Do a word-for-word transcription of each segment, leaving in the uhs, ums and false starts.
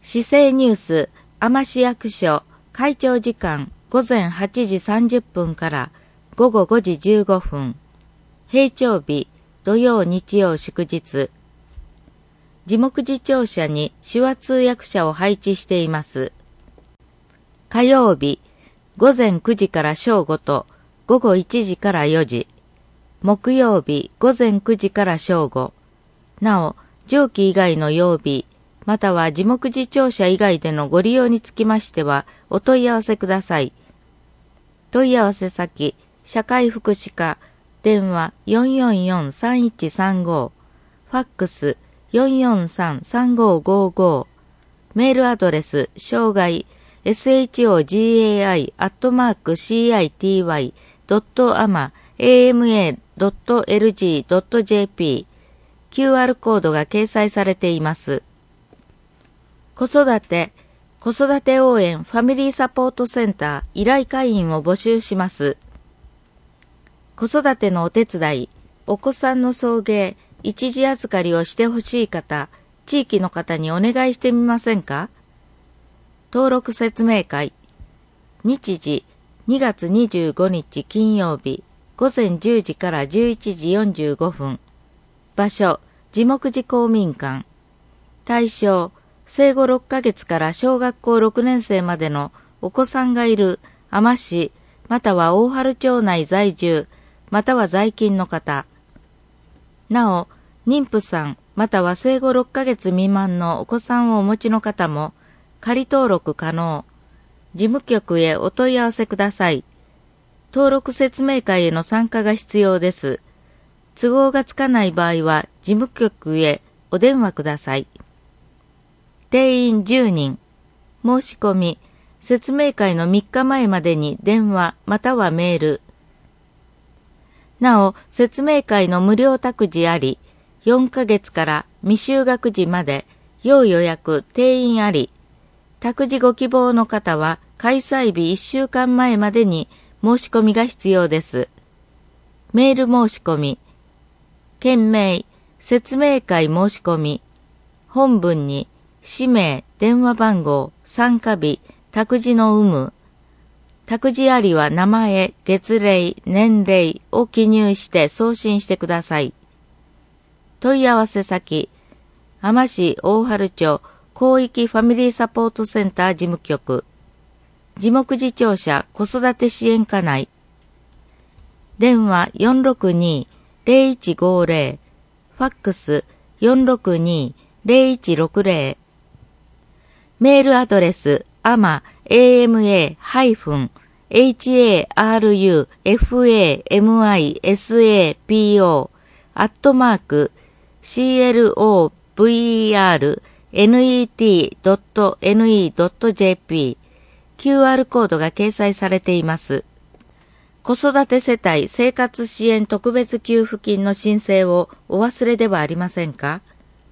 市政ニュース、海士役所、会長時間午前はちじさんじゅっぷんから午後ごじじゅうごふん。平常日、土曜日曜祝日。事目次庁舎に手話通訳者を配置しています。火曜日、午前くじから正午と午後いちじからよじ。木曜日、午前くじから正午。なお、上記以外の曜日、または事目次庁舎以外でのご利用につきましては、お問い合わせください。問い合わせ先、社会福祉課、電話 よんよんよんさんいちさんご、ファックス よんよんさんさんごごご、メールアドレス、障害、エスエイチオージェーアイ アットマーク シーアイティーワイ ドット アマ エーエムエー ドット エルジー ドット ジェーピー、キューアール コードが掲載されています。子育て、子育て応援ファミリーサポートセンター依頼会員を募集します。子育てのお手伝い、お子さんの送迎、一時預かりをしてほしい方、地域の方にお願いしてみませんか？登録説明会。日時、にがつにじゅうごにち金曜日、午前じゅうじからじゅういちじよんじゅうごふん。場所、事目次公民館。対象、生後ろっかげつから小学校ろくねんせいまでのお子さんがいる海士市、または大原町内在住、または在勤の方。なお、妊婦さん、または生後ろっかげつ未満のお子さんをお持ちの方も、仮登録可能。事務局へお問い合わせください。登録説明会への参加が必要です。都合がつかない場合は、事務局へお電話ください。定員じゅうにん。申し込み、説明会のみっかまえまでに電話またはメール。なお、説明会の無料託児あり、よんかげつから未就学児まで要予約定員あり。託児ご希望の方は開催日いっしゅうかんまえまでに申し込みが必要です。メール申し込み。件名、説明会申し込み。本文に、氏名、電話番号、参加日、託児の有無。託児ありは名前、月齢、年齢を記入して送信してください。問い合わせ先、海士市大原町広域ファミリーサポートセンター事務局。事目次庁舎子育て支援課内。電話 よんろくに ゼロいちごゼロ、ファックス よんろくに ゼロいちろくゼロ。メールアドレス、アマ、エーエムエー エイチエーアールユーエフエーエムアイエスエーピーオー アットマーク、シーエルオーブイイーアールネットドットネットドットジェーピー、キューアール コードが掲載されています。子育て世帯生活支援特別給付金の申請をお忘れではありませんか？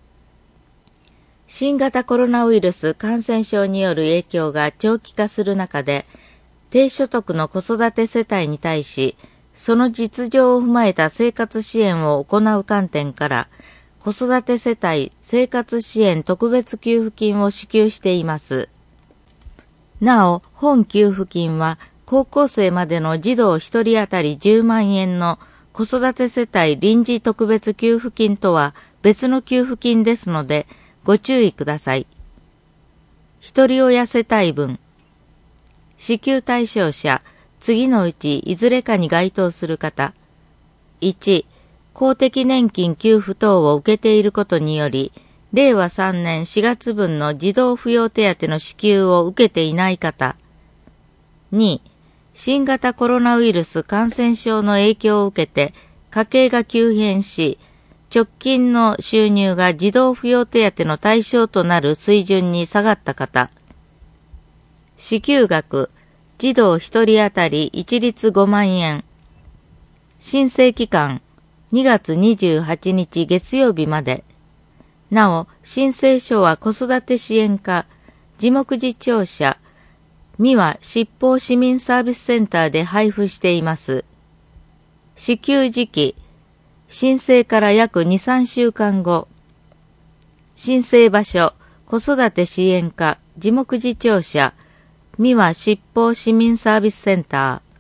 新型コロナウイルス感染症による影響が長期化する中で、低所得の子育て世帯に対し、その実情を踏まえた生活支援を行う観点から、子育て世帯生活支援特別給付金を支給しています。なお、本給付金は、高校生までの児童ひとり当たりじゅうまんえんの子育て世帯臨時特別給付金とは別の給付金ですので、ご注意ください。ひとり親世帯分。支給対象者、次のうちいずれかに該当する方。いち、公的年金給付等を受けていることにより、れいわさんねんしがつぶんの児童扶養手当の支給を受けていない方。に、新型コロナウイルス感染症の影響を受けて家計が急変し、直近の収入が児童扶養手当の対象となる水準に下がった方。支給額、児童ひとり当たり一律ごまんえん。申請期間、にがつにじゅうはちにち月曜日まで。なお、申請書は子育て支援課、事目次庁舎、三輪執法市民サービスセンターで配布しています。支給時期、申請から約に、さんしゅうかんご。申請場所、 子育て支援課地目次庁舎三輪七宝市民サービスセンター。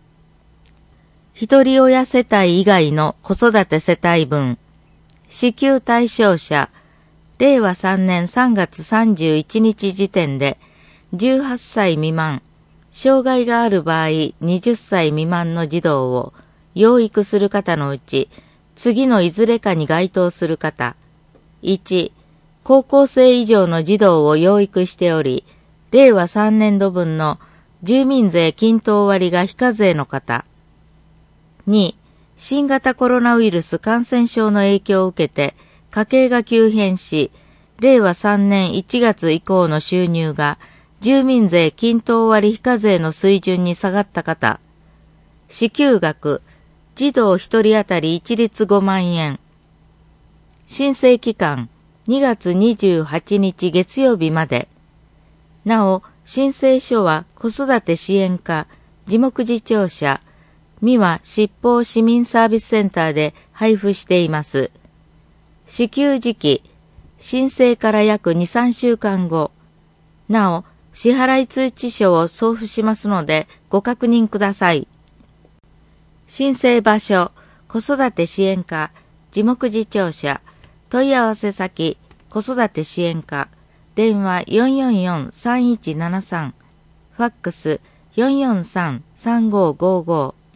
一人親世帯以外の子育て世帯分、支給対象者、れいわさんねんさんがつさんじゅういちにち時点で、じゅうはっさい未満、障害がある場合はたち未満の児童を養育する方のうち、次のいずれかに該当する方、いち、高校生以上の児童を養育しており、れいわさんねんどぶんの住民税均等割が非課税の方、に、新型コロナウイルス感染症の影響を受けて家計が急変し、れいわさんねんいちがつ以降の収入が住民税均等割非課税の水準に下がった方、支給額、児童ひとり当たり一律ごまんえん。申請期間、にがつにじゅうはちにち月曜日まで。なお、申請書は子育て支援課、地目次庁舎、三輪七宝市民サービスセンターで配布しています。支給時期、申請から約に、さんしゅうかんご。なお、支払い通知書を送付しますのでご確認ください。申請場所、子育て支援課、地目次庁舎、問い合わせ先、子育て支援課、電話 よんよんよんさんいちななさん、ファックス よんよんさんさんごごご。